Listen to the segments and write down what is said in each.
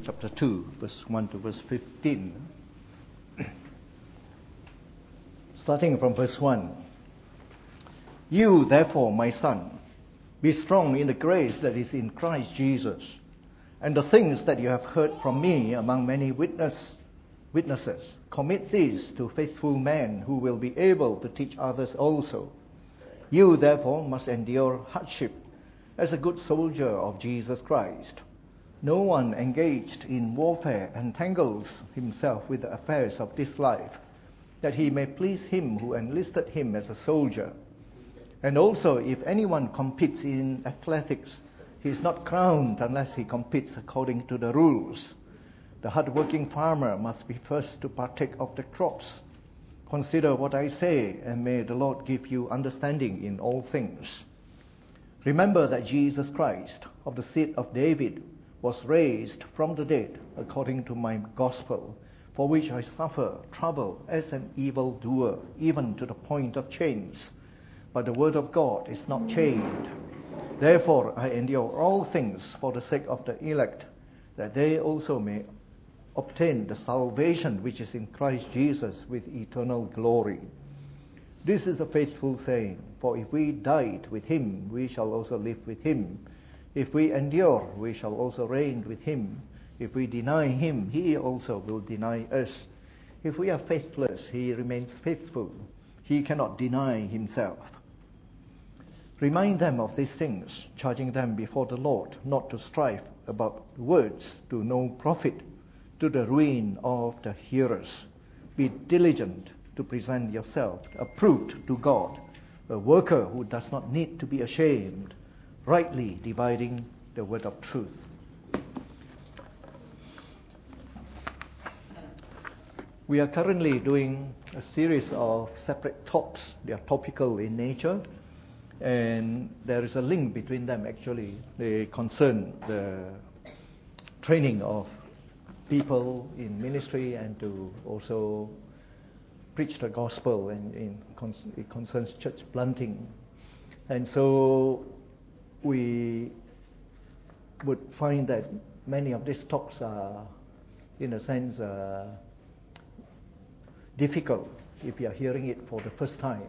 chapter 2, verse 1 to verse 15. Starting from verse 1. You, therefore, my son, be strong in the grace that is in Christ Jesus, and the things that you have heard from me among many witnesses, commit these to faithful men who will be able to teach others also. You, therefore, must endure hardship as a good soldier of Jesus Christ. No one engaged in warfare entangles himself with the affairs of this life, that he may please him who enlisted him as a soldier. And also, if anyone competes in athletics, he is not crowned unless he competes according to the rules. The hard-working farmer must be first to partake of the crops. Consider what I say, and may the Lord give you understanding in all things. Remember that Jesus Christ, of the seed of David, was raised from the dead according to my gospel, for which I suffer trouble as an evildoer, even to the point of chains. But the word of God is not chained. Therefore I endure all things for the sake of the elect, that they also may obtain the salvation which is in Christ Jesus with eternal glory. This is a faithful saying, for if we died with him, we shall also live with him. If we endure, we shall also reign with him. If we deny him, he also will deny us. If we are faithless, he remains faithful. He cannot deny himself. Remind them of these things, charging them before the Lord not to strive about words to no profit, to the ruin of the hearers. Be diligent to present yourself approved to God, a worker who does not need to be ashamed, rightly dividing the word of truth. We are currently doing a series of separate talks. They are topical in nature, and there is a link between them actually. They concern the training of people in ministry and to also preach the gospel, and it concerns church planting. And so we would find that many of these talks are, in a sense, difficult if you are hearing it for the first time.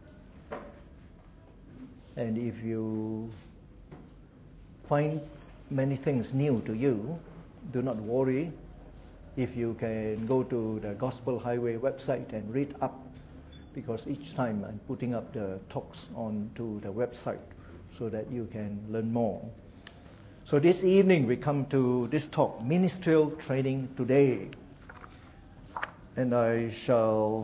And if you find many things new to you, do not worry. If you can go to the Gospel Highway website and read up, because each time I'm putting up the talks onto the website so that you can learn more. So this evening we come to this talk, Ministerial Training Today. And I shall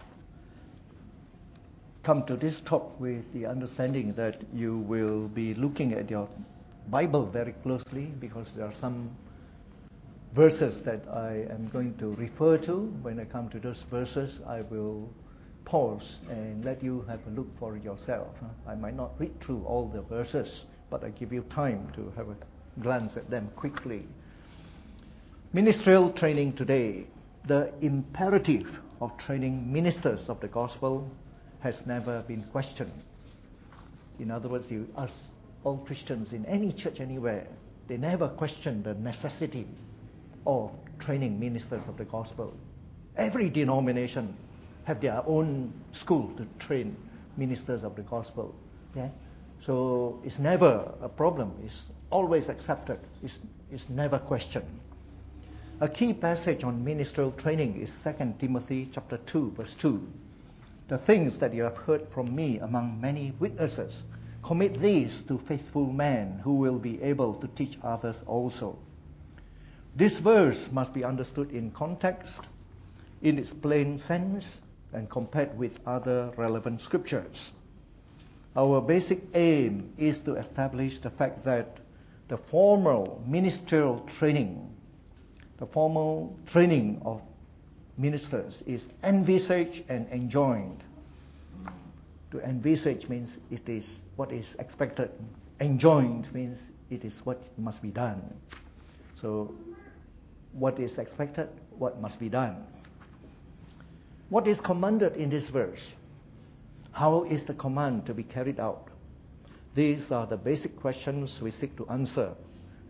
come to this talk with the understanding that you will be looking at your Bible very closely, because there are some verses that I am going to refer to. When I come to those verses, I will pause and let you have a look for yourself. I might not read through all the verses, but I give you time to have a glance at them quickly. Ministerial training today. The imperative of training ministers of the gospel has never been questioned. In other words, you ask all Christians in any church anywhere, they never question the necessity of training ministers of the gospel. Every denomination have their own school to train ministers of the gospel. Yeah? So it's never a problem. It's always accepted. It's never questioned. A key passage on ministerial training is 2 Timothy chapter 2, verse 2. The things that you have heard from me among many witnesses, commit these to faithful men who will be able to teach others also. This verse must be understood in context, in its plain sense, and compared with other relevant scriptures. Our basic aim is to establish the fact that the formal ministerial training, the formal training of ministers is envisaged and enjoined. To envisage means it is what is expected. Enjoined means it is what must be done. So what is expected, what must be done. What is commanded in this verse? How is the command to be carried out? These are the basic questions we seek to answer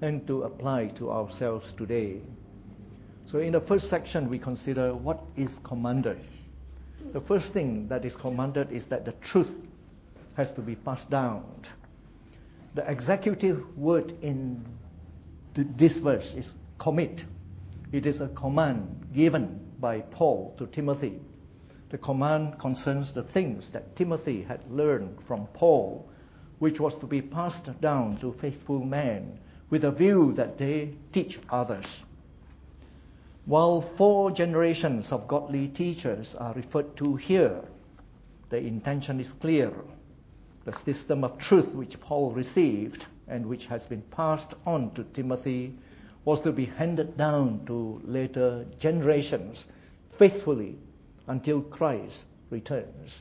and to apply to ourselves today. So in the first section, we consider what is commanded. The first thing that is commanded is that the truth has to be passed down. The executive word in this verse is commit. It is a command given by Paul to Timothy. The command concerns the things that Timothy had learned from Paul, which was to be passed down to faithful men with a view that they teach others. While 4 generations of godly teachers are referred to here, the intention is clear. The system of truth which Paul received and which has been passed on to Timothy was to be handed down to later generations faithfully until Christ returns.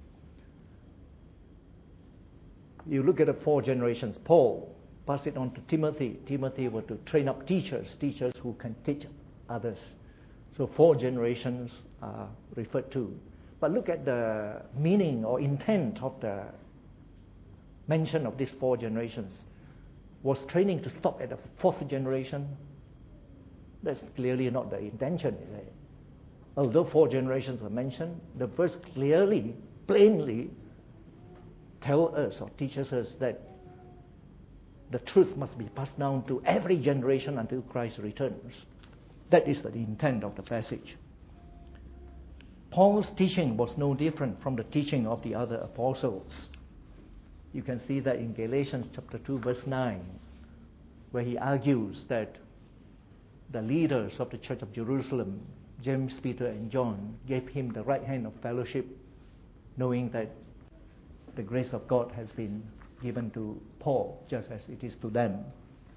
You look at the 4 generations. Paul passed it on to Timothy. Timothy was to train up teachers who can teach others. So 4 generations are referred to. But look at the meaning or intent of the mention of these 4 generations. Was training to stop at the 4th generation? That's clearly not the intention, is it? Although 4 generations are mentioned, the verse clearly, plainly tells us or teaches us that the truth must be passed down to every generation until Christ returns. That is the intent of the passage. Paul's teaching was no different from the teaching of the other apostles. You can see that in Galatians chapter 2, verse 9, where he argues that the leaders of the Church of Jerusalem, James, Peter, and John, gave him the right hand of fellowship, knowing that the grace of God has been given to Paul, just as it is to them.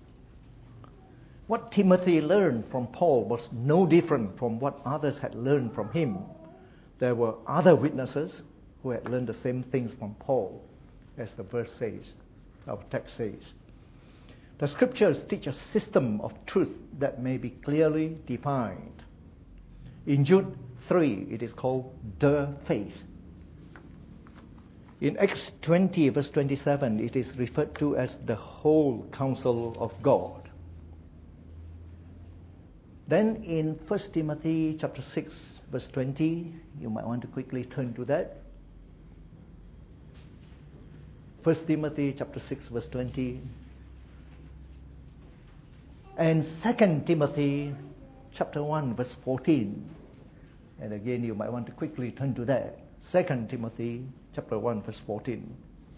What Timothy learned from Paul was no different from what others had learned from him. There were other witnesses who had learned the same things from Paul, as the verse says, our text says. The scriptures teach a system of truth that may be clearly defined. In Jude 3, it is called the faith. In Acts 20, verse 27, it is referred to as the whole counsel of God. Then in 1 Timothy chapter 6, verse 20, you might want to quickly turn to that. 1 Timothy chapter 6, verse 20. And 2 Timothy chapter 1, verse 14. And again, you might want to quickly turn to that. 2 Timothy chapter 1, verse 14.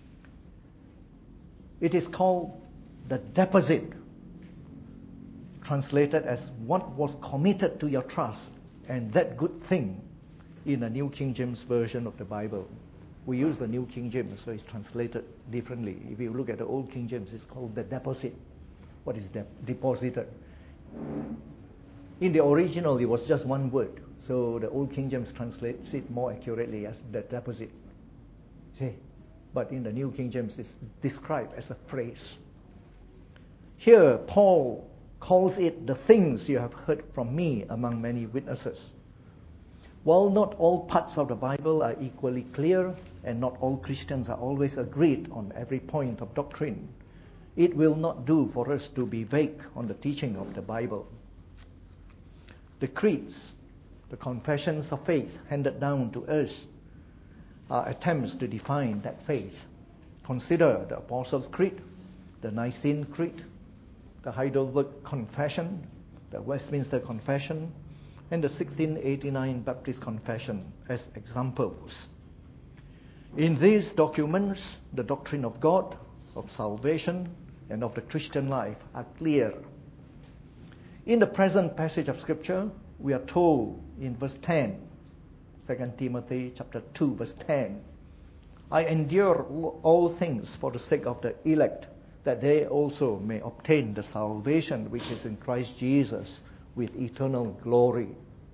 It is called the deposit, translated as what was committed to your trust, and that good thing in the New King James Version of the Bible. We use the New King James, so it's translated differently. If you look at the Old King James, it's called the deposit. What is deposited? In the original, it was just one word. So the Old King James translates it more accurately as the deposit. See? But in the New King James, it's described as a phrase. Here, Paul calls it the things you have heard from me among many witnesses. While not all parts of the Bible are equally clear, and not all Christians are always agreed on every point of doctrine, it will not do for us to be vague on the teaching of the Bible. The creeds, the confessions of faith handed down to us, are attempts to define that faith. Consider the Apostles' Creed, the Nicene Creed, the Heidelberg Confession, the Westminster Confession, and the 1689 Baptist Confession as examples. In these documents, the doctrine of God, of salvation, and of the Christian life are clear. In the present passage of Scripture, we are told in verse 10, 2 Timothy chapter 2, verse 10, I endure all things for the sake of the elect, that they also may obtain the salvation which is in Christ Jesus with eternal glory.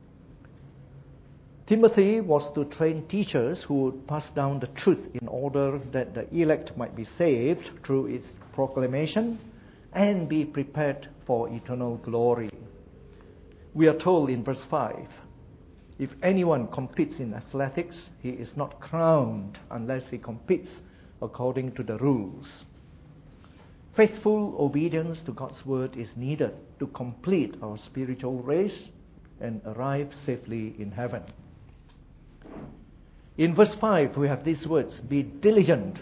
Timothy was to train teachers who would pass down the truth in order that the elect might be saved through its proclamation and be prepared for eternal glory. We are told in verse 5, if anyone competes in athletics, he is not crowned unless he competes according to the rules. Faithful obedience to God's word is needed to complete our spiritual race and arrive safely in heaven. In verse 5, we have these words, be diligent.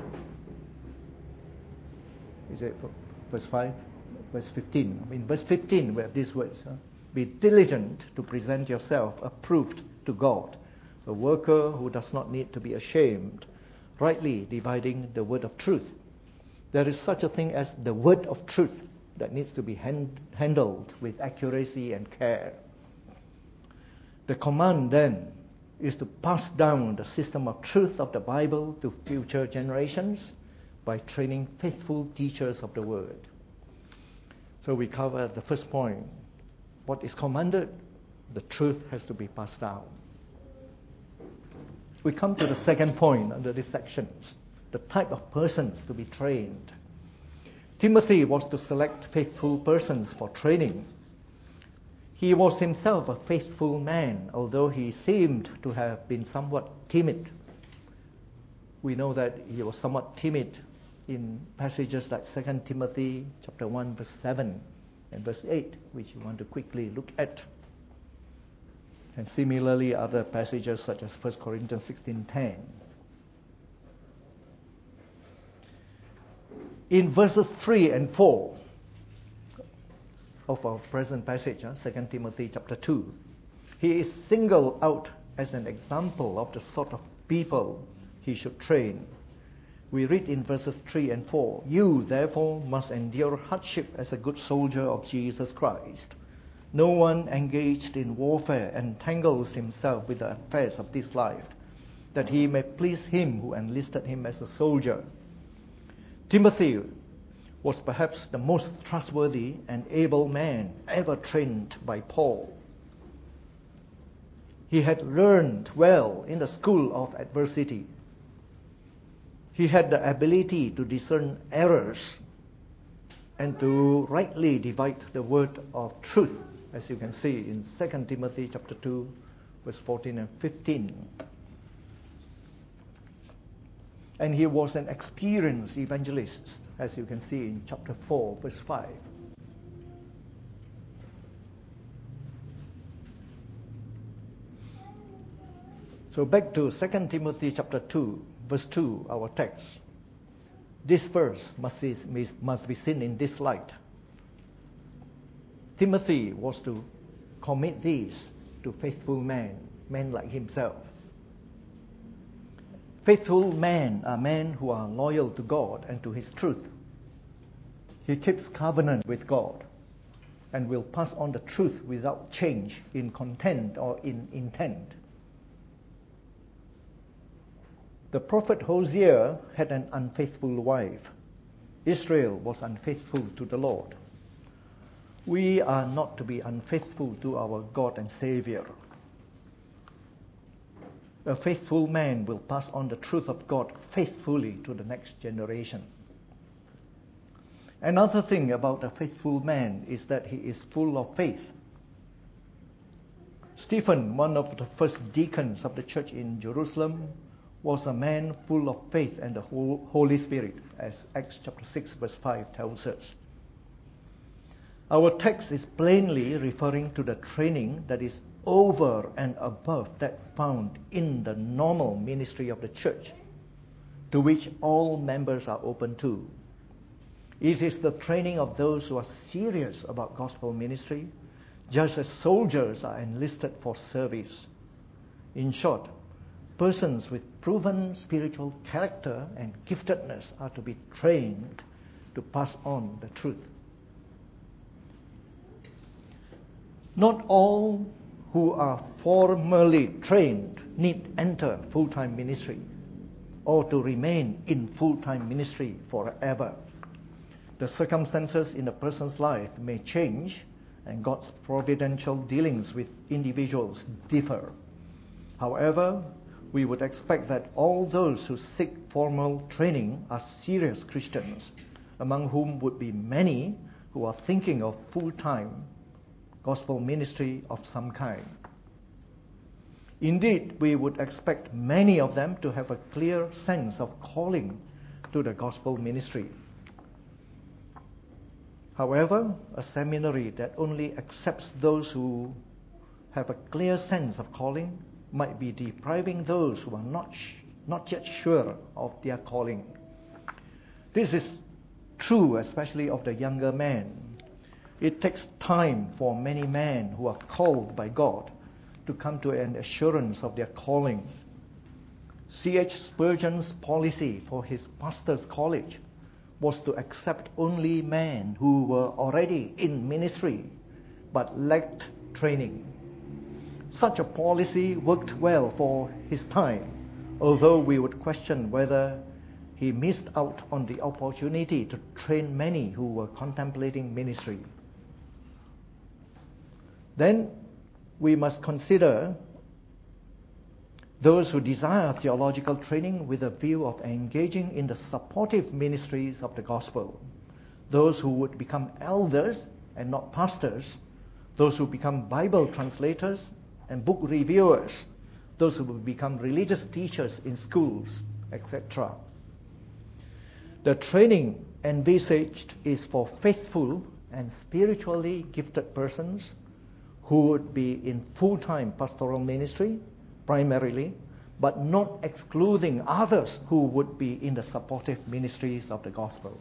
Is it verse 5? Verse 15. In verse 15, we have these words. Be diligent to present yourself approved to God, a worker who does not need to be ashamed, rightly dividing the word of truth. There is such a thing as the word of truth that needs to be handled with accuracy and care. The command then is to pass down the system of truth of the Bible to future generations by training faithful teachers of the word. So we cover the first point. What is commanded? The truth has to be passed down. We come to the second point under these sections, the type of persons to be trained. Timothy was to select faithful persons for training. He was himself a faithful man, although he seemed to have been somewhat timid. We know that he was somewhat timid in passages like 2 Timothy chapter 1, verse 7 and verse 8, which we want to quickly look at. And similarly, other passages such as 1 Corinthians 16:10. In verses 3 and 4 of our present passage, 2 Timothy chapter 2, he is singled out as an example of the sort of people he should train. We read in verses 3 and 4, you, therefore, must endure hardship as a good soldier of Jesus Christ. No one engaged in warfare entangles himself with the affairs of this life, that he may please him who enlisted him as a soldier. Timothy was perhaps the most trustworthy and able man ever trained by Paul. He had learned well in the school of adversity. He had the ability to discern errors and to rightly divide the word of truth, as you can see in 2 Timothy chapter 2, verse 14 and 15. And he was an experienced evangelist, as you can see in chapter 4, verse 5. So back to 2 Timothy chapter 2, verse 2, our text. This verse must be seen in this light. Timothy was to commit these to faithful men like himself. Faithful men are men who are loyal to God and to His truth. He keeps covenant with God and will pass on the truth without change in content or in intent. The prophet Hosea had an unfaithful wife. Israel was unfaithful to the Lord. We are not to be unfaithful to our God and Savior. A faithful man will pass on the truth of God faithfully to the next generation. Another thing about a faithful man is that he is full of faith. Stephen, one of the first deacons of the church in Jerusalem, was a man full of faith and the Holy Spirit, as Acts chapter 6, verse 5 tells us. Our text is plainly referring to the training that is over and above that found in the normal ministry of the church, to which all members are open to. It is the training of those who are serious about gospel ministry, just as soldiers are enlisted for service. In short, persons with proven spiritual character and giftedness are to be trained to pass on the truth. Not all who are formally trained need enter full-time ministry or to remain in full-time ministry forever. The circumstances in a person's life may change, and God's providential dealings with individuals differ. However, we would expect that all those who seek formal training are serious Christians, among whom would be many who are thinking of full-time gospel ministry of some kind. Indeed, we would expect many of them to have a clear sense of calling to the gospel ministry. However, a seminary that only accepts those who have a clear sense of calling might be depriving those who are not yet sure of their calling. This is true especially of the younger men. It takes time for many men who are called by God to come to an assurance of their calling. C.H. Spurgeon's policy for his pastor's college was to accept only men who were already in ministry but lacked training. Such a policy worked well for his time, although we would question whether he missed out on the opportunity to train many who were contemplating ministry. Then we must consider those who desire theological training with a view of engaging in the supportive ministries of the gospel, those who would become elders and not pastors, those who become Bible translators and book reviewers, those who will become religious teachers in schools, etc. The training envisaged is for faithful and spiritually gifted persons who would be in full-time pastoral ministry, primarily, but not excluding others who would be in the supportive ministries of the gospel.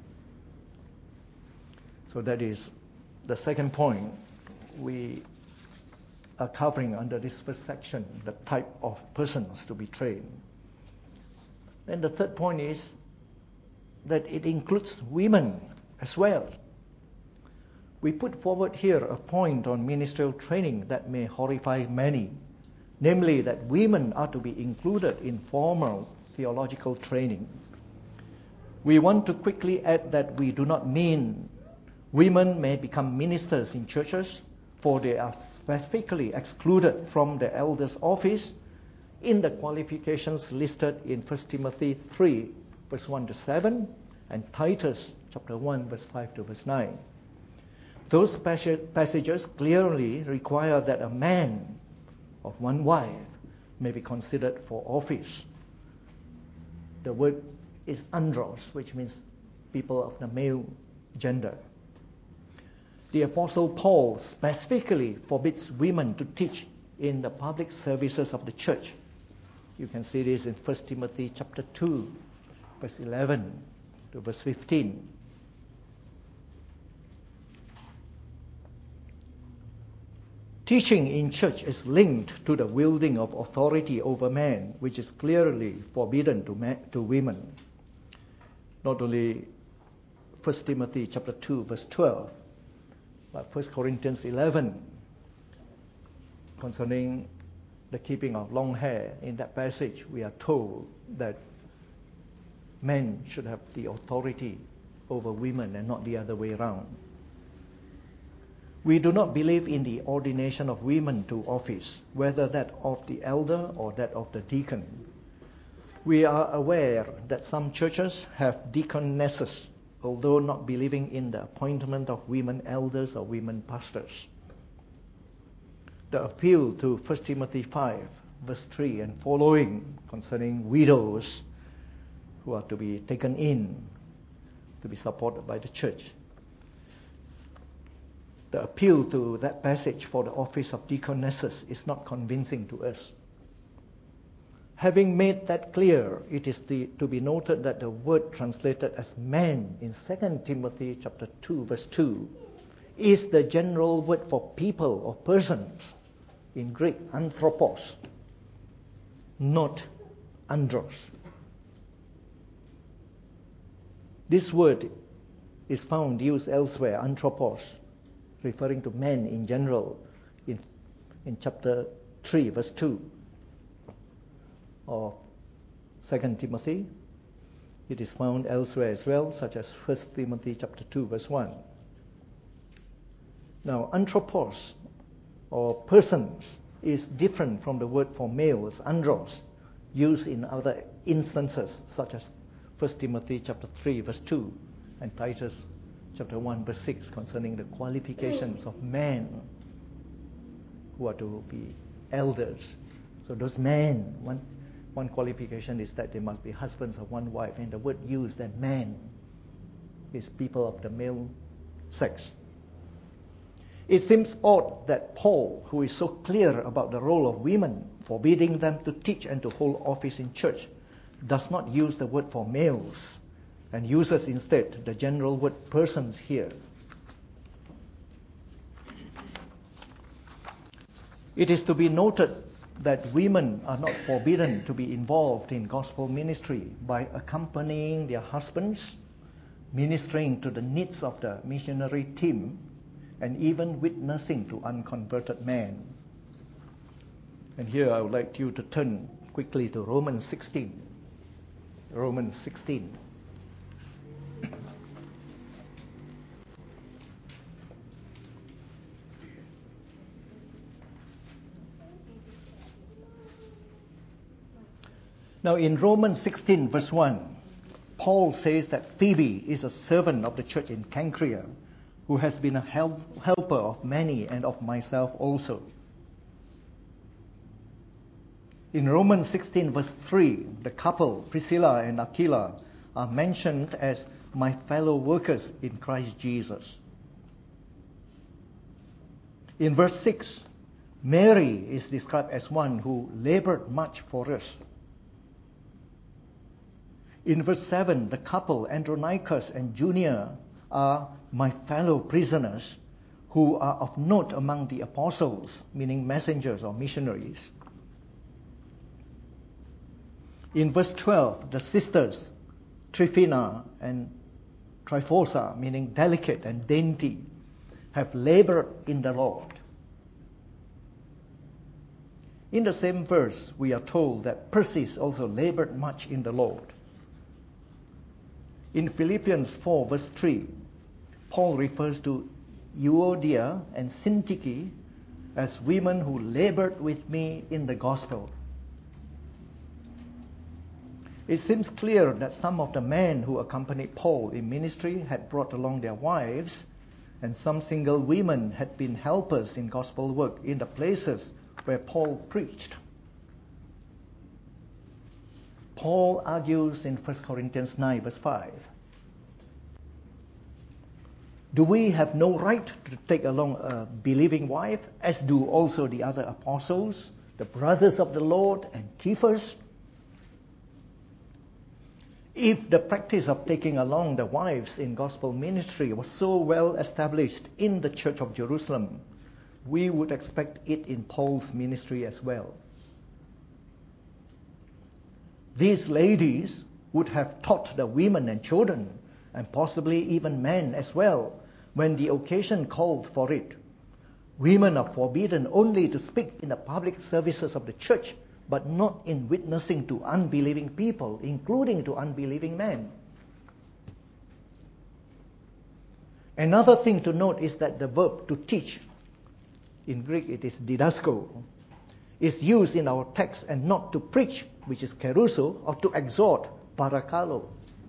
So that is the second point we are covering under this first section, the type of persons to be trained. Then the third point is that it includes women as well. We put forward here a point on ministerial training that may horrify many, namely that women are to be included in formal theological training. We want to quickly add that we do not mean women may become ministers in churches, for they are specifically excluded from the elder's office in the qualifications listed in 1 Timothy 3, verse 1 to 7, and Titus chapter 1, verse 5 to verse 9. Those passages clearly require that a man of one wife may be considered for office. The word is andros, which means people of the male gender. The Apostle Paul specifically forbids women to teach in the public services of the church. You can see this in 1 Timothy chapter 2, verse 11 to verse 15. Teaching in church is linked to the wielding of authority over men, which is clearly forbidden to women. Not only 1 Timothy chapter 2, verse 12, but 1 Corinthians 11, concerning the keeping of long hair. In that passage, we are told that men should have the authority over women and not the other way around. We do not believe in the ordination of women to office, whether that of the elder or that of the deacon. We are aware that some churches have deaconesses, although not believing in the appointment of women elders or women pastors. The appeal to 1 Timothy 5, verse 3 and following concerning widows who are to be taken in, to be supported by the church. The appeal to that passage for the office of deaconesses is not convincing to us. Having made that clear, it is to be noted that the word translated as man in 2 Timothy chapter 2, verse 2, is the general word for people or persons, in Greek, anthropos, not andros. This word is found used elsewhere, anthropos, referring to men in general, in chapter 3, verse 2, or 2 Timothy. It is found elsewhere as well, such as 1 Timothy chapter 2, verse 1. Now, anthropos, or persons, is different from the word for males, andros, used in other instances, such as 1 Timothy chapter 3, verse 2, and Titus chapter 1, verse 6, concerning the qualifications of men who are to be elders. So those men, one qualification is that they must be husbands of one wife, and the word used, that man, is people of the male sex. It seems odd that Paul, who is so clear about the role of women, forbidding them to teach and to hold office in church, does not use the word for males and uses instead the general word persons here. It is to be noted that women are not forbidden to be involved in gospel ministry by accompanying their husbands, ministering to the needs of the missionary team, and even witnessing to unconverted men. And here I would like you to turn quickly to Romans 16. Romans 16. Now in Romans 16 verse 1, Paul says that Phoebe is a servant of the church in Cenchrea, who has been a helper of many and of myself also. In Romans 16 verse 3, the couple, Priscilla and Aquila, are mentioned as my fellow workers in Christ Jesus. In verse 6, Mary is described as one who labored much for us. In verse 7, the couple, Andronicus and Junia, are my fellow prisoners who are of note among the apostles, meaning messengers or missionaries. In verse 12, the sisters, Tryphena and Tryphosa, meaning delicate and dainty, have labored in the Lord. In the same verse, we are told that Persis also labored much in the Lord. In Philippians 4 verse 3, Paul refers to Euodia and Syntyche as women who labored with me in the gospel. It seems clear that some of the men who accompanied Paul in ministry had brought along their wives, and some single women had been helpers in gospel work in the places where Paul preached. Paul argues in 1 Corinthians 9 verse 5, do we have no right to take along a believing wife, as do also the other apostles, the brothers of the Lord, and Cephas? If the practice of taking along the wives in gospel ministry was so well established in the church of Jerusalem, we would expect it in Paul's ministry as well. These ladies would have taught the women and children, and possibly even men as well, when the occasion called for it. Women are forbidden only to speak in the public services of the church, but not in witnessing to unbelieving people, including to unbelieving men. Another thing to note is that the verb to teach, in Greek it is didasko, is used in our text, and not to preach, which is keruso, or to exhort, parakalo.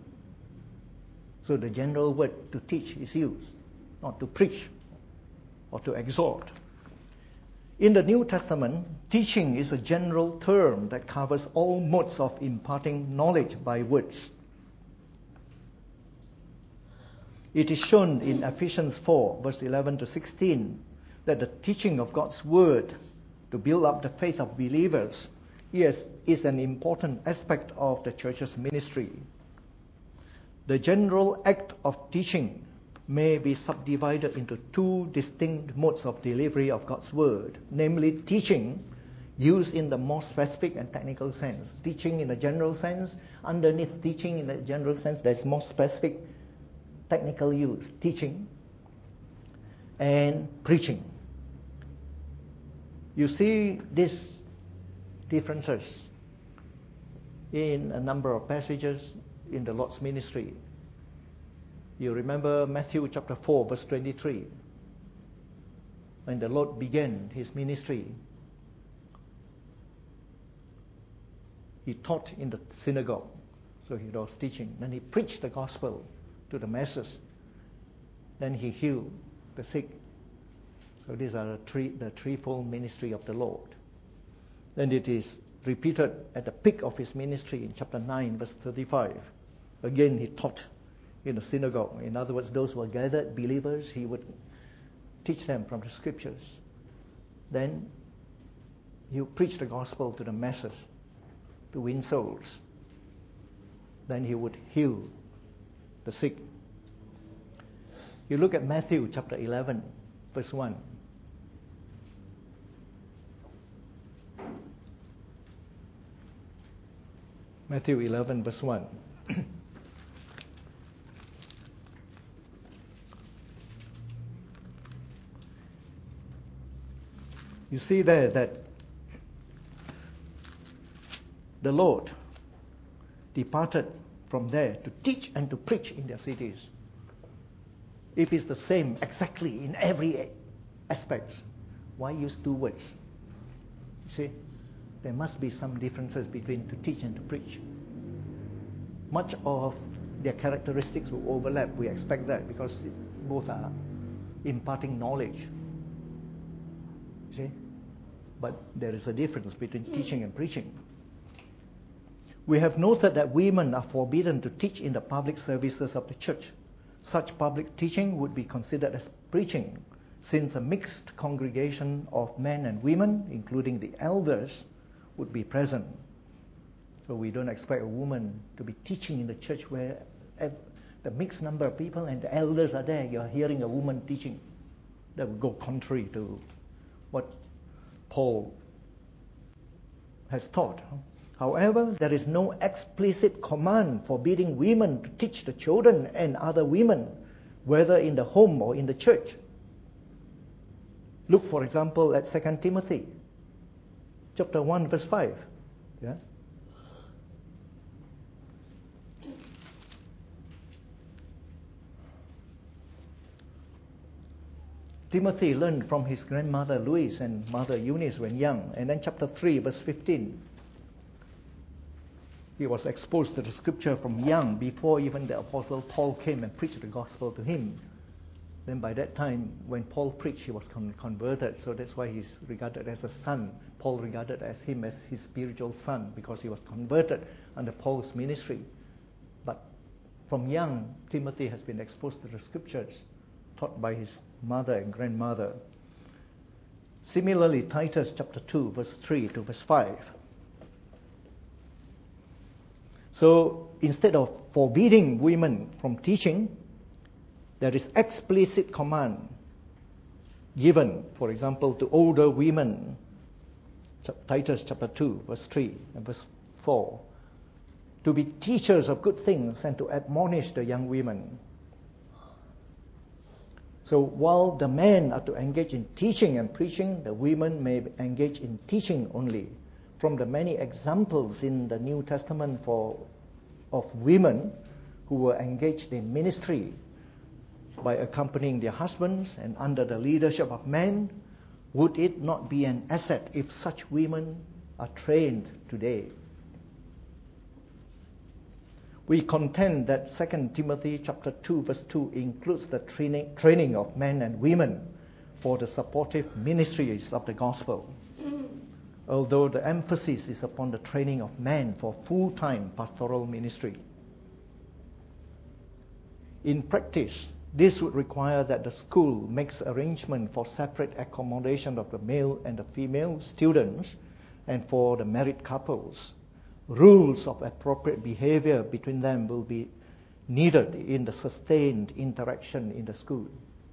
So the general word to teach is used, not to preach or to exhort. In the New Testament, teaching is a general term that covers all modes of imparting knowledge by words. It is shown in Ephesians 4, verse 11 to 16, that the teaching of God's word to build up the faith of believers is an important aspect of the church's ministry. The general act of teaching may be subdivided into two distinct modes of delivery of God's word, namely teaching used in the more specific and technical sense. Teaching in a general sense, underneath teaching in a general sense, there's more specific technical use, teaching and preaching. You see these differences in a number of passages in the Lord's ministry. You remember Matthew chapter 4, verse 23. When the Lord began his ministry, he taught in the synagogue. So he was teaching. Then he preached the gospel to the masses. Then he healed the sick. So these are the threefold ministry of the Lord. Then it is repeated at the peak of his ministry in chapter 9, verse 35. Again he taught in the synagogue. In other words, those who are gathered believers, he would teach them from the scriptures. Then he would preach the gospel to the masses to win souls. Then he would heal the sick. You look at Matthew chapter 11, verse 1. Matthew 11, verse 1. You see there that the Lord departed from there to teach and to preach in their cities. If it's the same exactly in every aspect, why use two words? You see, there must be some differences between to teach and to preach. Much of their characteristics will overlap. We expect that because both are imparting knowledge. You see? But there is a difference between teaching and preaching. We have noted that women are forbidden to teach in the public services of the church. Such public teaching would be considered as preaching, since a mixed congregation of men and women, including the elders, would be present. So we don't expect a woman to be teaching in the church where the mixed number of people and the elders are there. You're hearing a woman teaching. That would go contrary to what Paul has taught. However, there is no explicit command forbidding women to teach the children and other women, whether in the home or in the church. Look, for example, at 2 Timothy chapter 1, verse 5. Yeah? Timothy learned from his grandmother Louise and mother Eunice when young. And then chapter 3, verse 15. He was exposed to the scripture from young, before even the apostle Paul came and preached the gospel to him. Then by that time, when Paul preached, he was converted. So that's why he's regarded as a son. Paul regarded him as his spiritual son, because he was converted under Paul's ministry. But from young, Timothy has been exposed to the scriptures, taught by his mother and grandmother. Similarly, Titus chapter 2, verse 3 to verse 5. So instead of forbidding women from teaching, there is explicit command given, for example, to older women. Titus chapter 2, verse 3 and verse 4. To be teachers of good things and to admonish the young women. So while the men are to engage in teaching and preaching, the women may engage in teaching only. From the many examples in the New Testament of women who were engaged in ministry by accompanying their husbands and under the leadership of men, would it not be an asset if such women are trained today? We contend that 2 Timothy chapter 2, verse 2 includes the training of men and women for the supportive ministries of the gospel, although the emphasis is upon the training of men for full-time pastoral ministry. In practice, this would require that the school makes arrangement for separate accommodation of the male and the female students and for the married couples. Rules of appropriate behavior between them will be needed in the sustained interaction in the school.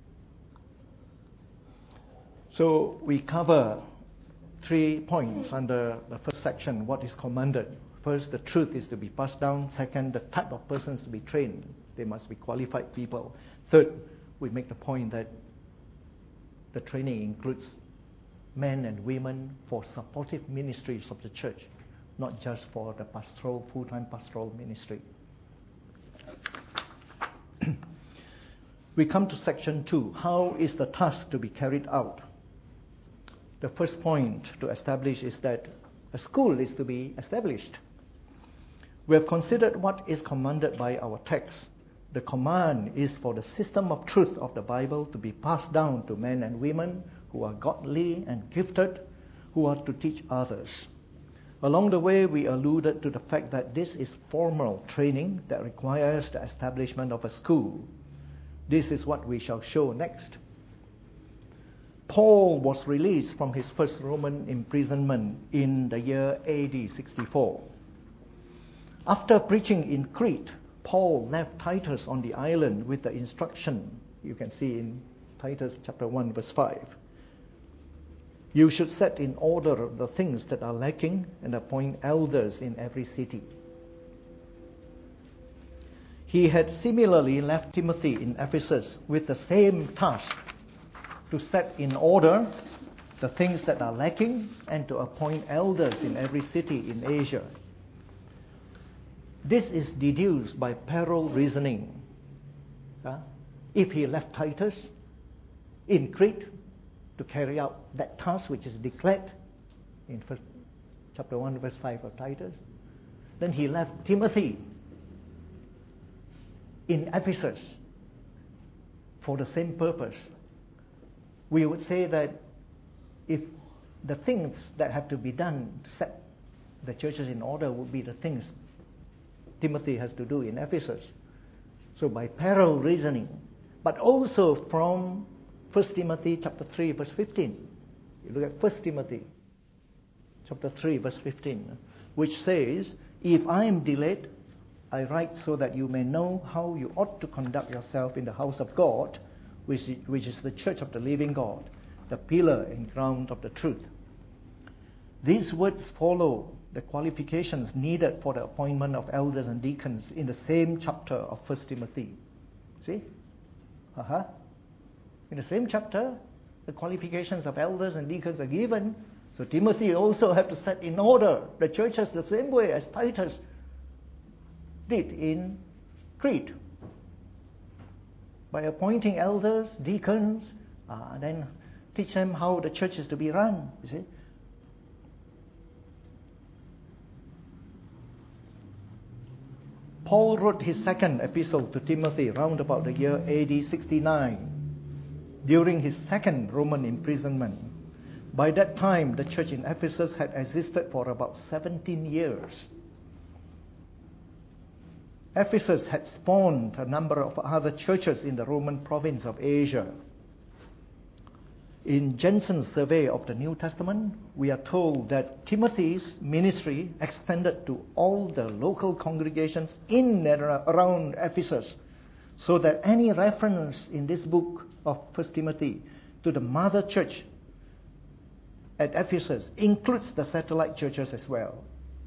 So we cover 3 points under the first section, what is commanded. First, the truth is to be passed down. Second, the type of persons to be trained. They must be qualified people. Third, we make the point that the training includes men and women for supportive ministries of the church, not just for the pastoral, full-time pastoral ministry. We come to section 2. How is the task to be carried out? The first point to establish is that a school is to be established. We have considered what is commanded by our text. The command is for the system of truth of the Bible to be passed down to men and women who are godly and gifted, who are to teach others. Along the way, we alluded to the fact that this is formal training that requires the establishment of a school. This is what we shall show next. Paul was released from his first Roman imprisonment in the year AD 64. After preaching in Crete, Paul left Titus on the island with the instruction, you can see in Titus chapter 1 verse 5. You should set in order the things that are lacking and appoint elders in every city. He had similarly left Timothy in Ephesus with the same task to set in order the things that are lacking and to appoint elders in every city in Asia. This is deduced by parallel reasoning. If he left Titus in Crete to carry out that task which is declared in chapter 1 verse 5 of Titus, then he left Timothy in Ephesus for the same purpose. We would say that if the things that have to be done to set the churches in order would be the things Timothy has to do in Ephesus. So by parallel reasoning, but also from 1 Timothy chapter 3 verse 15. You look at 1 Timothy chapter 3 verse 15, which says, if I am delayed, I write so that you may know how you ought to conduct yourself in the house of God, which is the church of the living God, the pillar and ground of the truth. These words follow the qualifications needed for the appointment of elders and deacons in the same chapter of 1 Timothy. See? In the same chapter, the qualifications of elders and deacons are given. So Timothy also had to set in order the churches the same way as Titus did in Crete. By appointing elders, deacons, then teach them how the church is to be run, you see. Paul wrote his second epistle to Timothy round about the year AD 69, during his second Roman imprisonment. By that time, the church in Ephesus had existed for about 17 years. Ephesus had spawned a number of other churches in the Roman province of Asia. In Jensen's survey of the New Testament, we are told that Timothy's ministry extended to all the local congregations in and around Ephesus, so that any reference in this book of 1 Timothy to the mother church at Ephesus includes the satellite churches as well.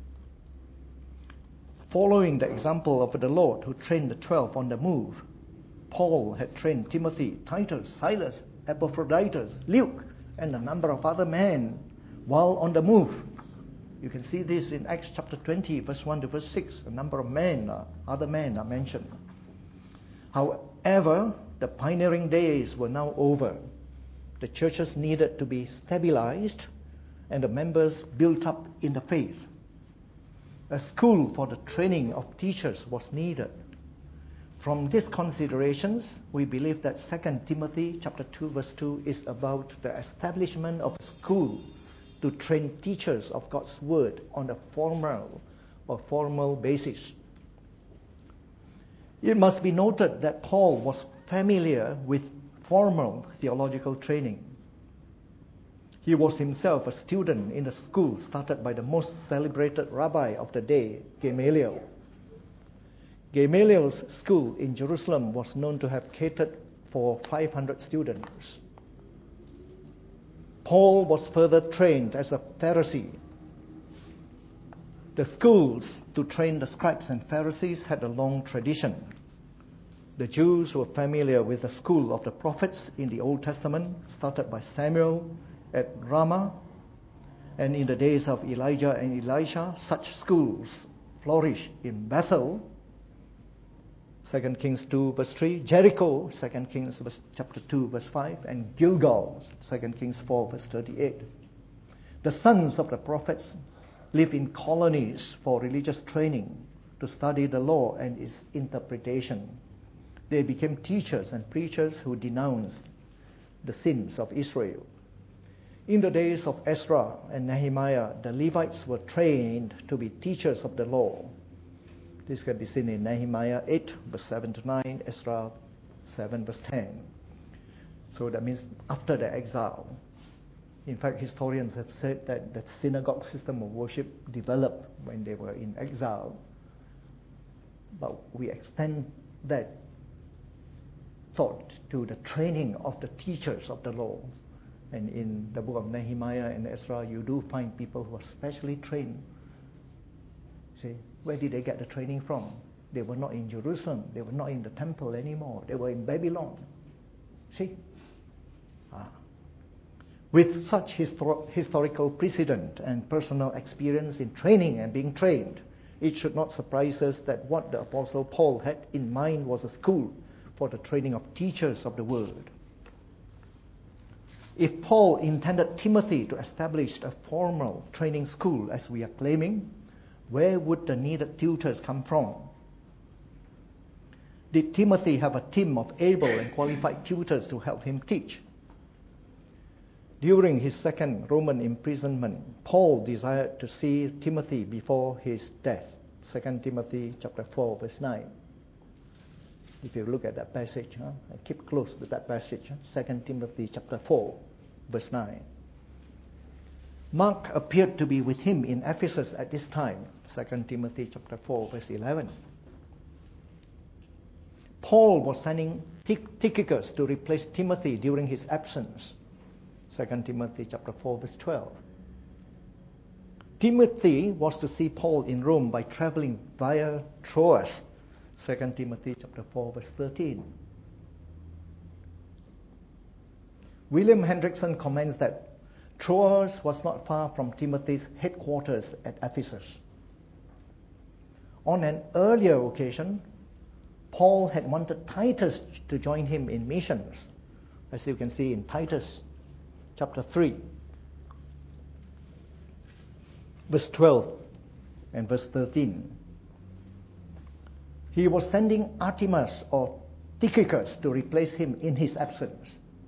Following the example of the Lord who trained the 12 on the move, Paul had trained Timothy, Titus, Silas, Epaphroditus, Luke, and a number of other men while on the move. You can see this in Acts chapter 20, verse 1 to verse 6. A number of other men are mentioned. However, the pioneering days were now over. The churches needed to be stabilized and the members built up in the faith. A school for the training of teachers was needed. From these considerations, we believe that 2 Timothy chapter 2 verse 2 is about the establishment of a school to train teachers of God's word on a formal basis. It must be noted that Paul was familiar with formal theological training. He was himself a student in the school started by the most celebrated rabbi of the day, Gamaliel. Gamaliel's school in Jerusalem was known to have catered for 500 students. Paul was further trained as a Pharisee. The schools to train the scribes and Pharisees had a long tradition. The Jews were familiar with the school of the prophets in the Old Testament, started by Samuel at Ramah, and in the days of Elijah and Elisha, such schools flourished in Bethel, 2 Kings 2 verse 3, Jericho, 2 Kings chapter 2 verse 5, and Gilgal, 2 Kings 4 verse 38. The sons of the prophets lived in colonies for religious training to study the law and its interpretation. They became teachers and preachers who denounced the sins of Israel. In the days of Ezra and Nehemiah, the Levites were trained to be teachers of the law. This can be seen in Nehemiah 8, verse 7 to 9, Ezra 7, verse 10. So that means after the exile. In fact, historians have said that the synagogue system of worship developed when they were in exile. But we extend that thought to the training of the teachers of the law. And in the book of Nehemiah and Ezra, you do find people who are specially trained. See, where did they get the training from? They were not in Jerusalem. They were not in the temple anymore. They were in Babylon. See? With such historical precedent and personal experience in training and being trained, it should not surprise us that what the Apostle Paul had in mind was a school for the training of teachers of the word. If Paul intended Timothy to establish a formal training school, as we are claiming, where would the needed tutors come from? Did Timothy have a team of able and qualified tutors to help him teach? During his second Roman imprisonment, Paul desired to see Timothy before his death. 2 Timothy chapter 4, verse 9. If you look at that passage, keep close to that passage. 2 Timothy chapter 4, verse 9. Mark appeared to be with him in Ephesus at this time. 2 Timothy chapter 4, verse 11. Paul was sending Tychicus to replace Timothy during his absence. 2 Timothy chapter 4, verse 12. Timothy was to see Paul in Rome by traveling via Troas. 2 Timothy chapter 4, verse 13. William Hendrickson comments that Troas was not far from Timothy's headquarters at Ephesus. On an earlier occasion, Paul had wanted Titus to join him in missions, as you can see in Titus chapter 3, verse 12 and verse 13. He was sending Artemas or Tychicus to replace him in his absence.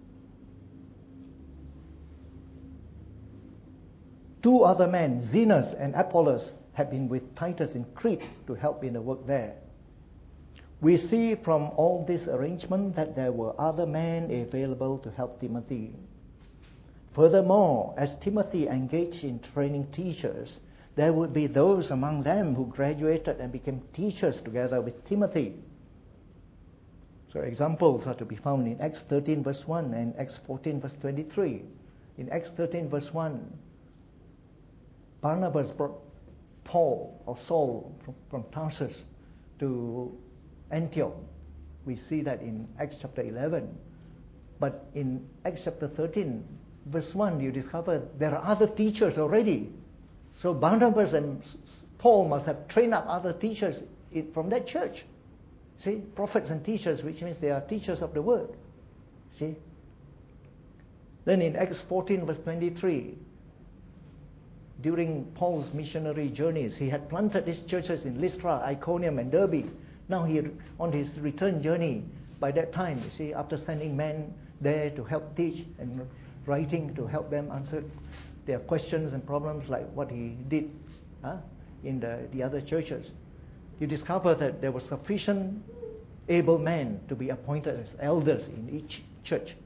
Two other men, Zenas and Apollos, had been with Titus in Crete to help in the work there. We see from all this arrangement that there were other men available to help Timothy. Furthermore, as Timothy engaged in training teachers, there would be those among them who graduated and became teachers together with Timothy. So examples are to be found in Acts 13 verse 1 and Acts 14 verse 23. In Acts 13 verse 1, Barnabas brought Paul or Saul from Tarsus to Antioch. We see that in Acts chapter 11. But in Acts chapter 13 verse 1, you discover there are other teachers already. So Barnabas and Paul must have trained up other teachers from that church. See, prophets and teachers, which means they are teachers of the word. See? Then in Acts 14 verse 23, during Paul's missionary journeys, he had planted these churches in Lystra, Iconium, and Derbe. Now he, on his return journey, by that time, you see, after sending men there to help teach and writing to help them answer their questions and problems like what he did in the other churches, you discover that there were sufficient able men to be appointed as elders in each church.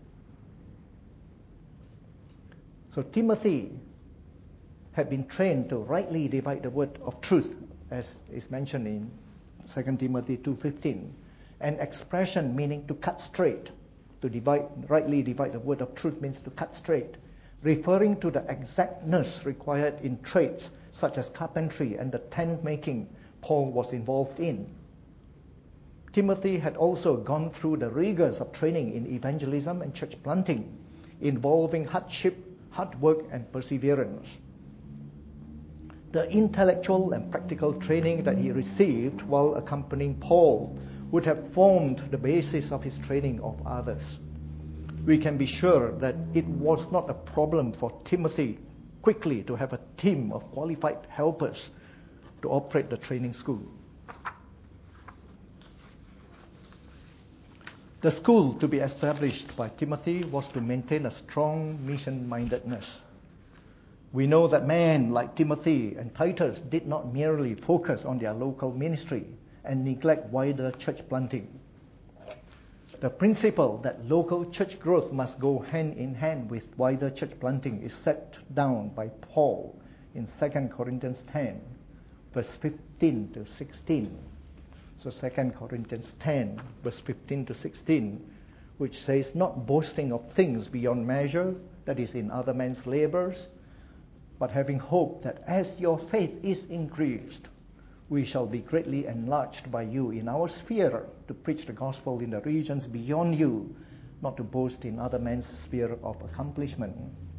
So Timothy had been trained to rightly divide the word of truth, as is mentioned in 2 Timothy 2:15, an expression meaning to cut straight. To rightly divide the word of truth means to cut straight, referring to the exactness required in trades such as carpentry and the tent making Paul was involved in. Timothy had also gone through the rigors of training in evangelism and church planting, involving hardship, hard work, and perseverance. The intellectual and practical training that he received while accompanying Paul would have formed the basis of his training of others. We can be sure that it was not a problem for Timothy quickly to have a team of qualified helpers to operate the training school. The school to be established by Timothy was to maintain a strong mission-mindedness. We know that men like Timothy and Titus did not merely focus on their local ministry and neglect wider church planting. The principle that local church growth must go hand in hand with wider church planting is set down by Paul in 2 Corinthians 10, verse 15 to 16. So 2 Corinthians 10, verse 15 to 16, which says, not boasting of things beyond measure, that is in other men's labors, but having hope that as your faith is increased, we shall be greatly enlarged by you in our sphere to preach the gospel in the regions beyond you, not to boast in other men's sphere of accomplishment.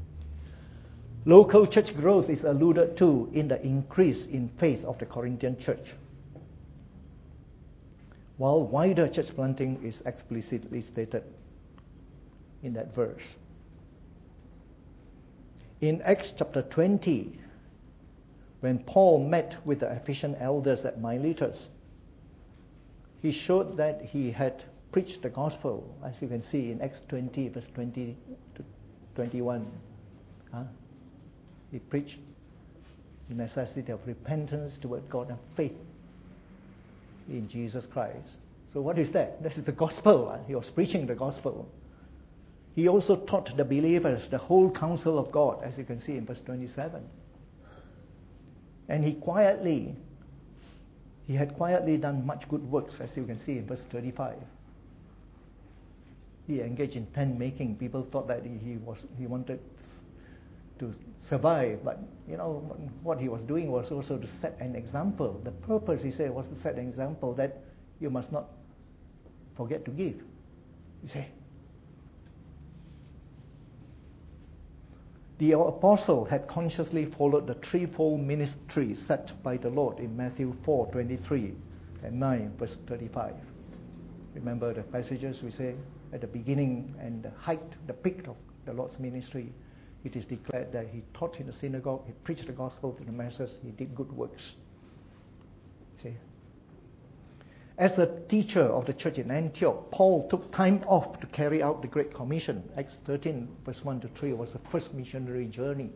Local church growth is alluded to in the increase in faith of the Corinthian church, while wider church planting is explicitly stated in that verse. In Acts chapter 20, when Paul met with the Ephesian elders at Miletus, he showed that he had preached the gospel, as you can see in Acts 20, verse 20 to 21. He preached the necessity of repentance toward God and faith in Jesus Christ. So what is that? This is the gospel. He was preaching the gospel. He also taught the believers the whole counsel of God, as you can see in verse 27. And he had quietly done much good works, as you can see in verse 35. He engaged in tent making. People thought that he wanted to survive, but what he was doing was also to set an example. The purpose, he said, was to set an example that you must not forget to give. You see, the apostle had consciously followed the threefold ministry set by the Lord in Matthew 4:23 and 9 verse 35. Remember the passages we say at the beginning and the height, the peak of the Lord's ministry. It is declared that he taught in the synagogue, he preached the gospel to the masses, he did good works. See? As a teacher of the church in Antioch, Paul took time off to carry out the Great Commission. Acts 13, verse 1 to 3 was the first missionary journey.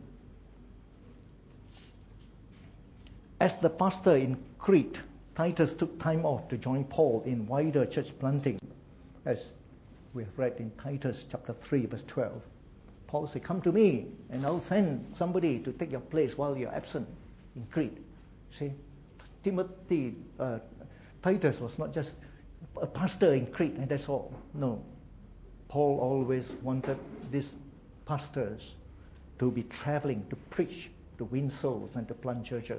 As the pastor in Crete, Titus took time off to join Paul in wider church planting, as we have read in Titus chapter 3, verse 12. Paul said, come to me, and I'll send somebody to take your place while you're absent in Crete. See, Titus was not just a pastor in Crete, and that's all. No. Paul always wanted these pastors to be traveling, to preach, to win souls, and to plant churches.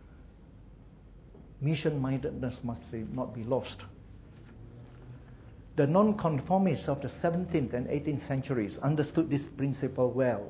Mission-mindedness must not be lost. The nonconformists of the 17th and 18th centuries understood this principle well.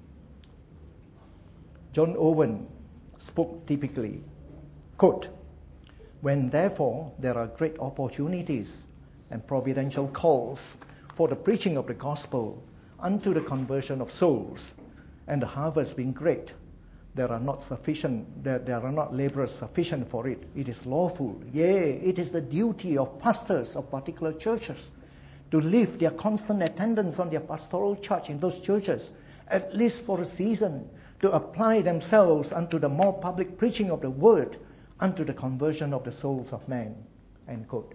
John Owen spoke typically, quote, when therefore there are great opportunities and providential calls for the preaching of the gospel unto the conversion of souls, and the harvest being great, there are not laborers sufficient for it. It is lawful, yea, it is the duty of pastors of particular churches to leave their constant attendance on their pastoral charge in those churches, at least for a season, to apply themselves unto the more public preaching of the word, unto the conversion of the souls of men. End quote.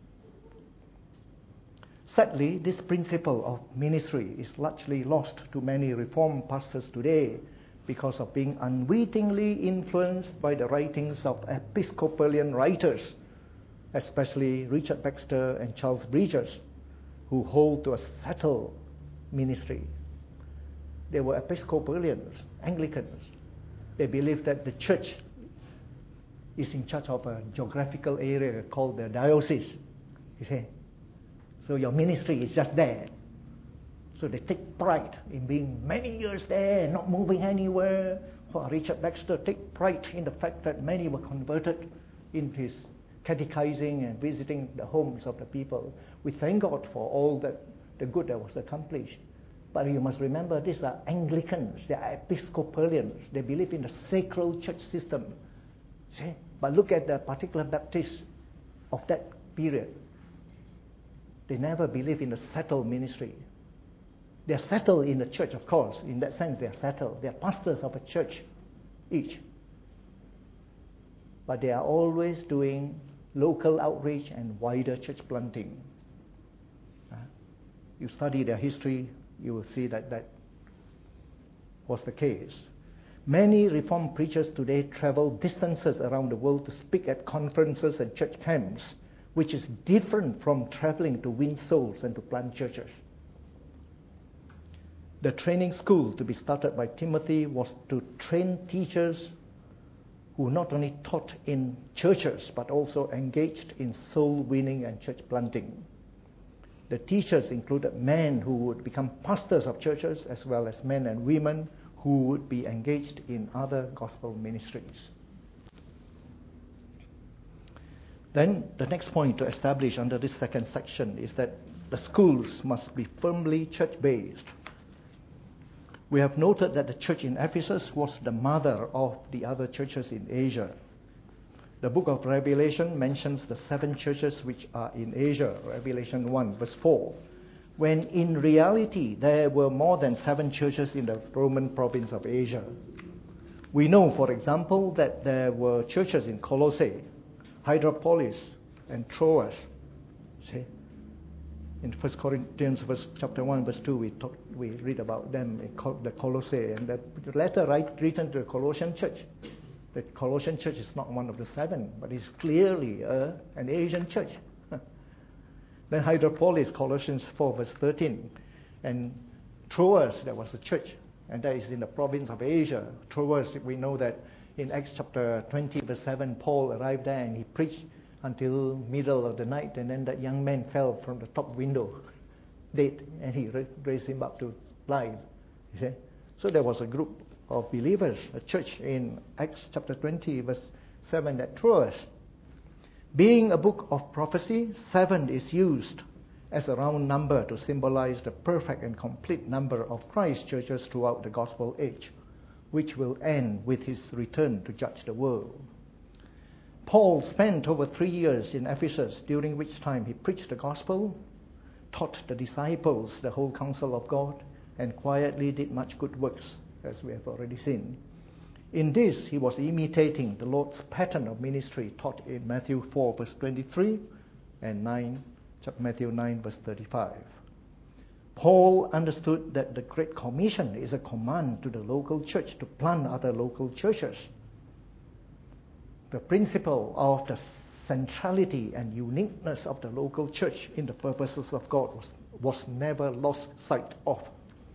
Sadly, this principle of ministry is largely lost to many Reformed pastors today because of being unwittingly influenced by the writings of Episcopalian writers, especially Richard Baxter and Charles Bridges, who hold to a settled ministry. They were Episcopalians, Anglicans. They believed that the church is in charge of a geographical area called the diocese. You see? So your ministry is just there. So they take pride in being many years there, not moving anywhere. While Richard Baxter take pride in the fact that many were converted in his catechizing and visiting the homes of the people. We thank God for all the good that was accomplished. But you must remember, these are Anglicans, they are Episcopalians. They believe in the sacral church system. See? But look at the particular Baptists of that period. They never believe in a settled ministry. They are settled in the church, of course. In that sense, they are settled. They are pastors of a church each. But they are always doing local outreach and wider church planting. You study their history, you will see that that was the case. Many Reformed preachers today travel distances around the world to speak at conferences and church camps, which is different from traveling to win souls and to plant churches. The training school to be started by Timothy was to train teachers who not only taught in churches but also engaged in soul winning and church planting. The teachers included men who would become pastors of churches as well as men and women who would be engaged in other gospel ministries. Then the next point to establish under this second section is that the schools must be firmly church-based. We have noted that the church in Ephesus was the mother of the other churches in Asia. The book of Revelation mentions the 7 churches which are in Asia, Revelation 1, verse 4, when in reality there were more than 7 churches in the Roman province of Asia. We know, for example, that there were churches in Colossae, Hierapolis, and Troas. See? In 1 Corinthians chapter 1, verse 2, we read about them in the Colossae, and the letter written to the Colossian church. The Colossian church is not one of the 7, but it's clearly an Asian church. Then Hierapolis, Colossians 4, verse 13. And Troas, there was a church, and that is in the province of Asia. Troas, we know that in Acts chapter 20, verse 7, Paul arrived there and he preached until middle of the night, and then that young man fell from the top window, dead, and he raised him up to life. You see? So there was a group of believers, a church in Acts chapter 20, verse 7 at Troas. Being a book of prophecy, 7 is used as a round number to symbolize the perfect and complete number of Christ's churches throughout the gospel age, which will end with his return to judge the world. Paul spent over 3 years in Ephesus, during which time he preached the gospel, taught the disciples the whole counsel of God, and quietly did much good works, as we have already seen. In this, he was imitating the Lord's pattern of ministry taught in Matthew 4, verse 23, and Matthew 9, verse 35. Paul understood that the Great Commission is a command to the local church to plant other local churches. The principle of the centrality and uniqueness of the local church in the purposes of God was never lost sight of.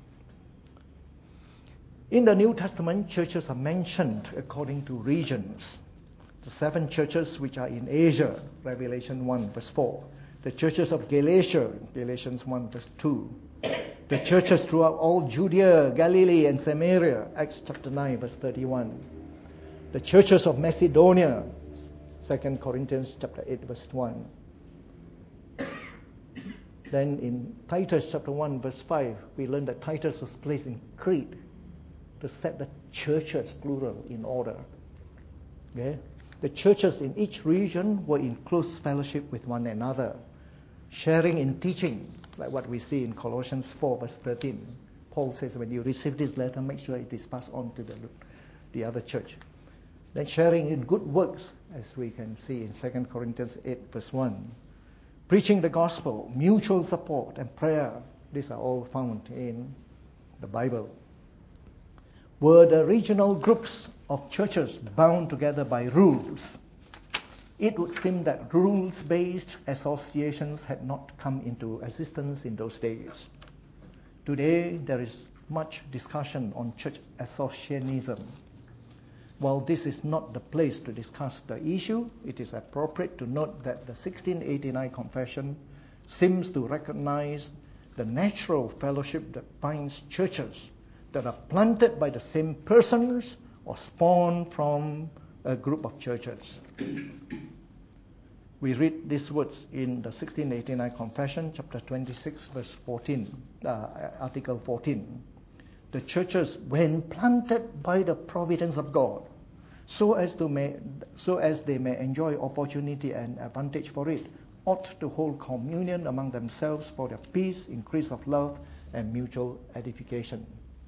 In the New Testament, churches are mentioned according to regions. The 7 churches which are in Asia, Revelation 1, verse 4. The churches of Galatia, Galatians 1, verse 2. The churches throughout all Judea, Galilee, and Samaria, Acts chapter 9, verse 31. The churches of Macedonia, 2 Corinthians chapter 8, verse 1. Then in Titus chapter 1, verse 5, we learn that Titus was placed in Crete to set the churches, plural, in order. Okay? The churches in each region were in close fellowship with one another, sharing in teaching, like what we see in Colossians 4, verse 13. Paul says, when you receive this letter, make sure it is passed on to the other church. Then sharing in good works, as we can see in 2 Corinthians 8, verse 1. Preaching the gospel, mutual support, and prayer. These are all found in the Bible. Were the regional groups of churches bound together by rules? It would seem that rules-based associations had not come into existence in those days. Today, there is much discussion on church associationism. While this is not the place to discuss the issue, it is appropriate to note that the 1689 Confession seems to recognize the natural fellowship that binds churches that are planted by the same persons or spawned from a group of churches. We read these words in the 1689 Confession, chapter 26, verse 14, article 14. The churches, when planted by the providence of God, so as they may enjoy opportunity and advantage for it, ought to hold communion among themselves for their peace, increase of love, and mutual edification.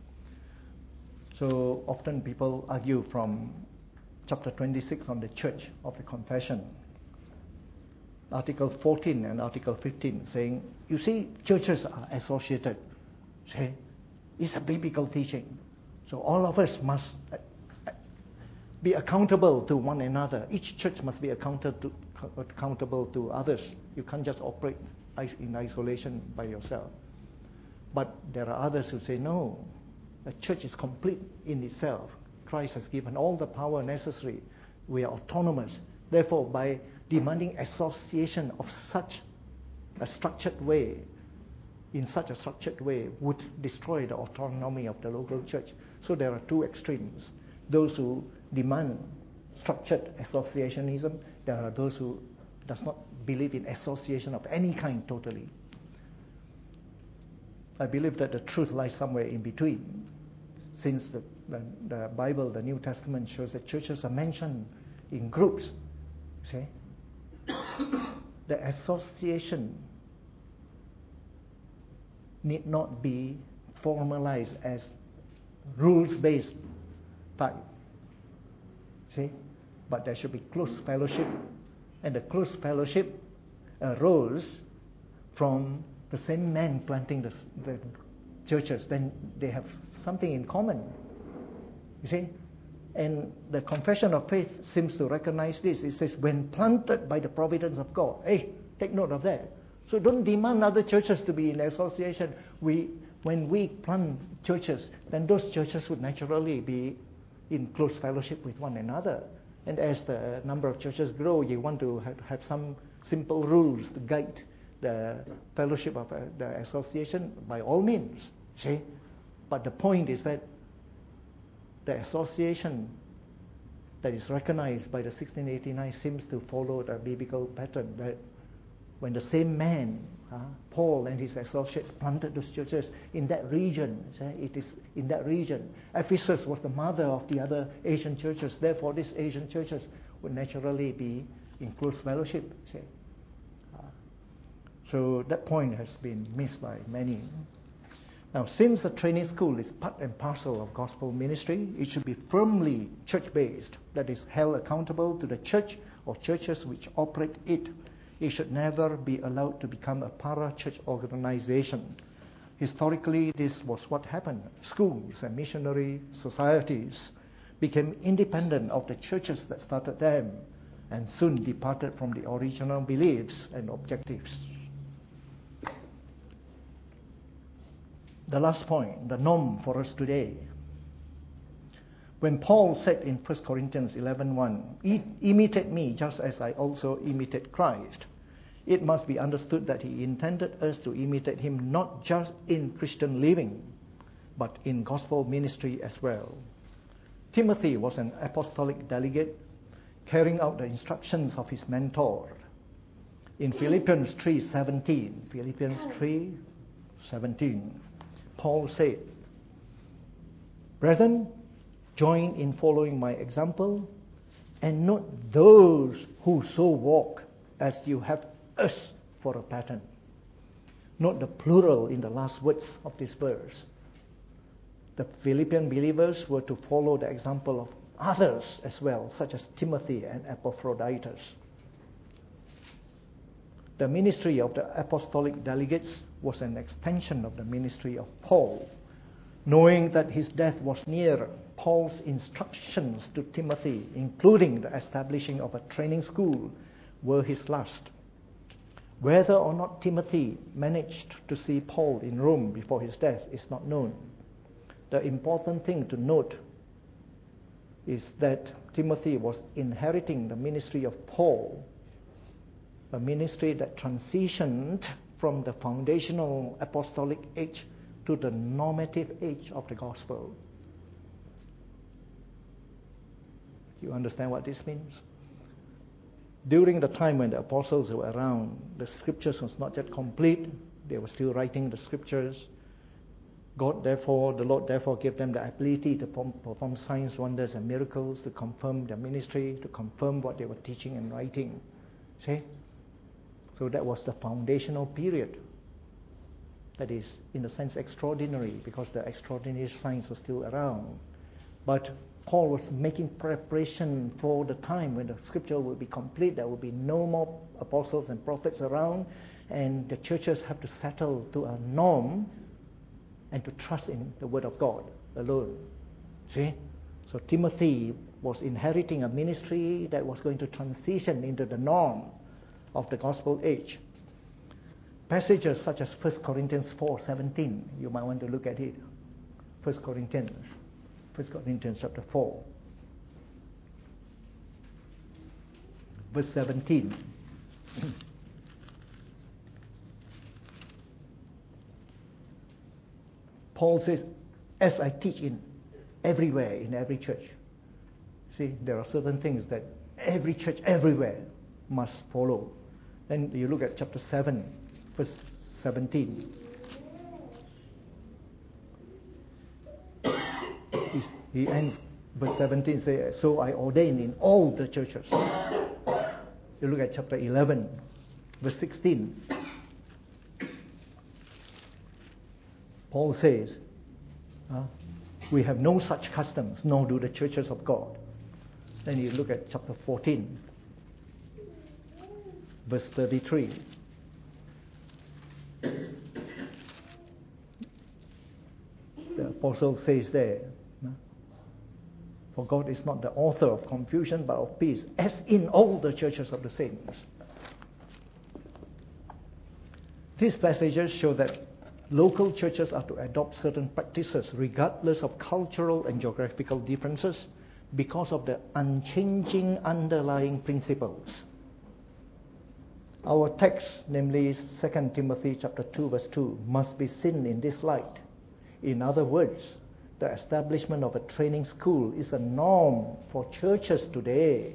So often people argue from chapter 26 on the Church of the Confession, Article 14 and Article 15, saying, you see, churches are associated. See, it's a biblical teaching. So all of us must be accountable to one another. Each church must be accountable to others. You can't just operate in isolation by yourself. But there are others who say, no, the church is complete in itself. Christ has given all the power necessary. We are autonomous. Therefore, by demanding association of such a structured way, in such a structured way, would destroy the autonomy of the local church. So there are two extremes. Those who demand structured associationism, there are those who does not believe in association of any kind totally. I believe that the truth lies somewhere in between. Since the Bible, the New Testament, shows that churches are mentioned in groups. See? The association need not be formalized as rules-based type. See? But there should be close fellowship. And the close fellowship arose from the same men planting the churches. Then they have something in common. You see? And the Confession of Faith seems to recognize this. It says, when planted by the providence of God. Hey, take note of that. So don't demand other churches to be in association. When we plant churches, then those churches would naturally be in close fellowship with one another. And as the number of churches grow, you want to have some simple rules to guide the fellowship of the association, by all means. See? But the point is that the association that is recognized by the 1689 seems to follow the biblical pattern, that when the same man, Paul and his associates, planted those churches in that region, it is in that region. Ephesus was the mother of the other Asian churches. Therefore, these Asian churches would naturally be in close fellowship. So that point has been missed by many. Now, since the training school is part and parcel of gospel ministry, it should be firmly church-based, that is, held accountable to the church or churches which operate it. It should never be allowed to become a para-church organization. Historically, this was what happened. Schools and missionary societies became independent of the churches that started them and soon departed from the original beliefs and objectives. The last point, the norm for us today. When Paul said in 1 Corinthians 11:1, imitate me just as I also imitate Christ, it must be understood that he intended us to imitate him not just in Christian living, but in gospel ministry as well. Timothy was an apostolic delegate carrying out the instructions of his mentor. In Philippians 3:17, Paul said, brethren, join in following my example, and note those who so walk as you have us for a pattern. Note the plural in the last words of this verse. The Philippian believers were to follow the example of others as well, such as Timothy and Epaphroditus. The ministry of the apostolic delegates was an extension of the ministry of Paul. Knowing that his death was near, Paul's instructions to Timothy, including the establishing of a training school, were his last. Whether or not Timothy managed to see Paul in Rome before his death is not known. The important thing to note is that Timothy was inheriting the ministry of Paul, a ministry that transitioned from the foundational apostolic age to the normative age of the gospel. You understand what this means? During the time when the apostles were around, the scriptures was not yet complete. They were still writing the scriptures. The Lord therefore gave them the ability to perform signs, wonders, and miracles, to confirm their ministry, to confirm what they were teaching and writing. See? So that was the foundational period. That is, in a sense, extraordinary because the extraordinary signs were still around. But Paul was making preparation for the time when the scripture will be complete. There will be no more apostles and prophets around, and the churches have to settle to a norm and to trust in the word of God alone. See? So Timothy was inheriting a ministry that was going to transition into the norm of the gospel age. Passages such as 1 Corinthians 4:17, you might want to look at it. 1 Corinthians chapter 4, verse 17. Paul says, as I teach in everywhere, in every church. See, there are certain things that every church everywhere must follow. Then you look at chapter 7, verse 17. He ends verse 17 say, so I ordain in all the churches. You look at chapter 11, verse 16. Paul says, we have no such customs, nor do the churches of God. Then you look at chapter 14, verse 33. The apostle says there, for God is not the author of confusion, but of peace, as in all the churches of the saints. These passages show that local churches are to adopt certain practices regardless of cultural and geographical differences because of the unchanging underlying principles. Our text, namely 2 Timothy chapter 2 verse 2, must be seen in this light. In other words, the establishment of a training school is a norm for churches today.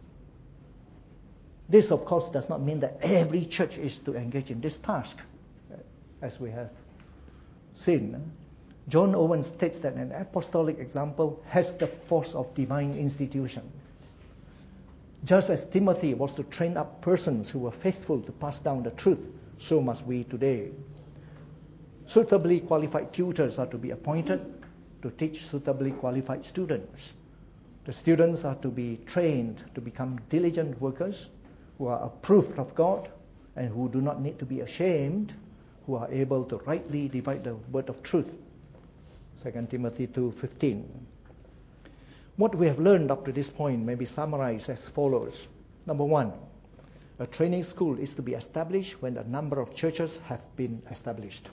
This, of course, does not mean that every church is to engage in this task, as we have seen. John Owen states that an apostolic example has the force of divine institution. Just as Timothy was to train up persons who were faithful to pass down the truth, so must we today. Suitably qualified tutors are to be appointed to teach suitably qualified students. The students are to be trained to become diligent workers who are approved of God and who do not need to be ashamed, who are able to rightly divide the word of truth. 2 Timothy 2:15. What we have learned up to this point may be summarized as follows. Number one, a training school is to be established when a number of churches have been established.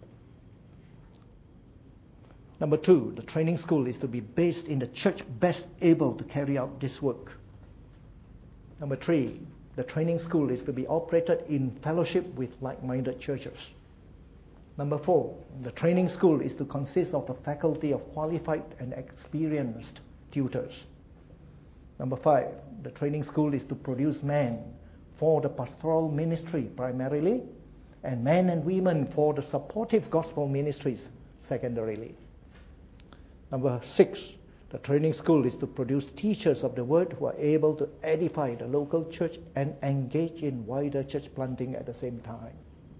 Number two, the training school is to be based in the church best able to carry out this work. Number three, the training school is to be operated in fellowship with like-minded churches. Number four, the training school is to consist of a faculty of qualified and experienced tutors. Number five, the training school is to produce men for the pastoral ministry primarily, and men and women for the supportive gospel ministries secondarily. Number six, the training school is to produce teachers of the word who are able to edify the local church and engage in wider church planting at the same time.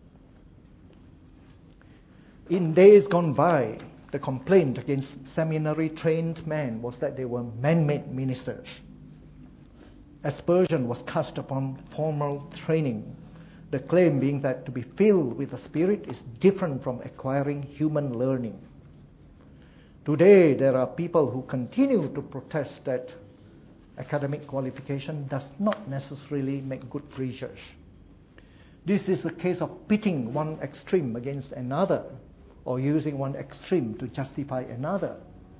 In days gone by, the complaint against seminary-trained men was that they were man-made ministers. Aspersion was cast upon formal training, the claim being that to be filled with the Spirit is different from acquiring human learning. Today, there are people who continue to protest that academic qualification does not necessarily make good preachers. This is a case of pitting one extreme against another, or using one extreme to justify another.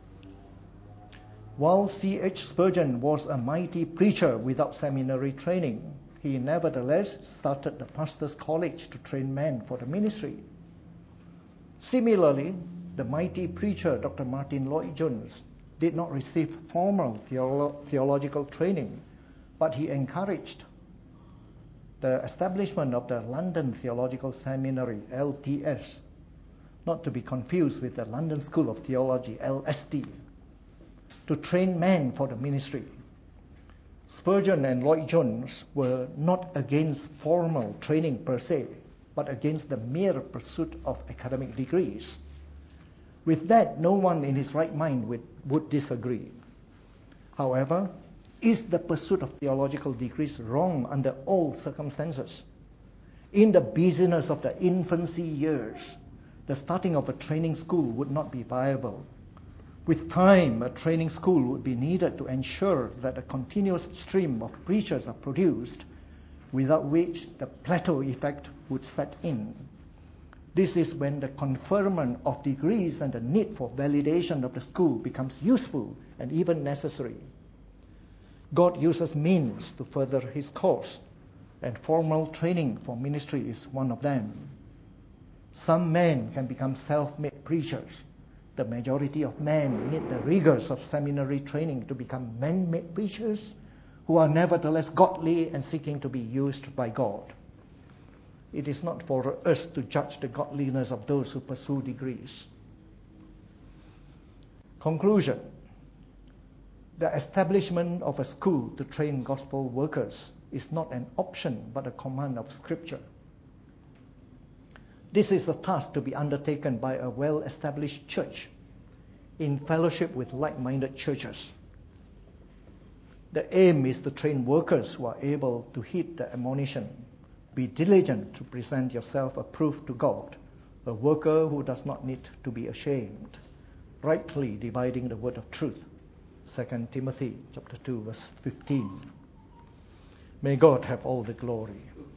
While C.H. Spurgeon was a mighty preacher without seminary training, he nevertheless started the Pastors' College to train men for the ministry. Similarly, the mighty preacher Dr. Martin Lloyd-Jones did not receive formal theological training, but he encouraged the establishment of the London Theological Seminary, LTS, not to be confused with the London School of Theology, LST, to train men for the ministry. Spurgeon and Lloyd Jones were not against formal training per se, but against the mere pursuit of academic degrees. With that, no one in his right mind would disagree. However, is the pursuit of theological degrees wrong under all circumstances? In the busyness of the infancy years, the starting of a training school would not be viable. With time, a training school would be needed to ensure that a continuous stream of preachers are produced, without which the plateau effect would set in. This is when the conferment of degrees and the need for validation of the school becomes useful and even necessary. God uses means to further his cause, and formal training for ministry is one of them. Some men can become self-made preachers. The majority of men need the rigors of seminary training to become man-made preachers who are nevertheless godly and seeking to be used by God. It is not for us to judge the godliness of those who pursue degrees. Conclusion. The establishment of a school to train gospel workers is not an option but a command of Scripture. This is a task to be undertaken by a well-established church in fellowship with like-minded churches. The aim is to train workers who are able to heed the admonition. Be diligent to present yourself approved to God, a worker who does not need to be ashamed, rightly dividing the word of truth. 2 Timothy chapter 2, verse 15. May God have all the glory.